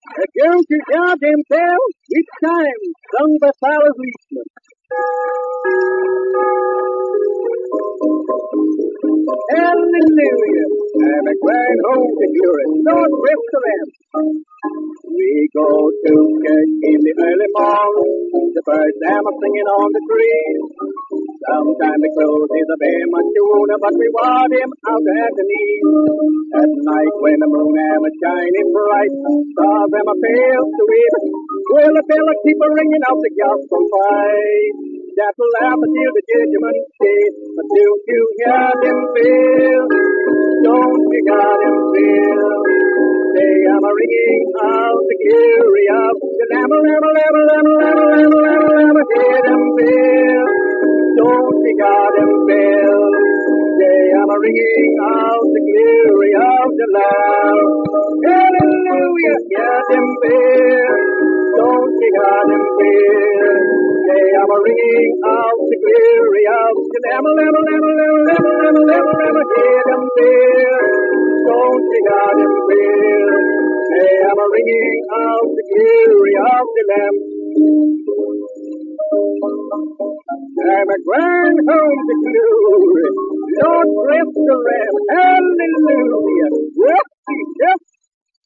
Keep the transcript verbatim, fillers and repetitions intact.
Don't you hear them bells? It's time, sung by Silas Leachman. Hallelujah! I'm a grand home to glory, North Jerusalem. We go to church in the early morning. The birds them are singing on the trees. Sometimes the clothes is a very much tuna, but we want him out at the knees. At night when the moon am a shining bright, stars am a pale sweet. Will the bell keep a ringing out the gospel fight? That'll laugh until the judgment day. But don't you hear them feel? Don't you got them feel? They am a ringing out the glory of the Lamb, Lamb, Lamb, Lamb, Lamb, Lamb, Lamb, Lamb, hear them feel? Don't you got them feel? They am a ringing out the glory of the Lamb. Hallelujah, hear them feel? Don't you got them feel? They am a ringing out the glory of the Lamb, Lamb, Lamb, Lamb, Lamb, Lamb, Lamb, Lamb, hear them feel? Don't you got them feel? They am a ringing out the glory of the Lamb. I'm a grand home to glory, Lord bless the Lamb, hallelujah. Well, he just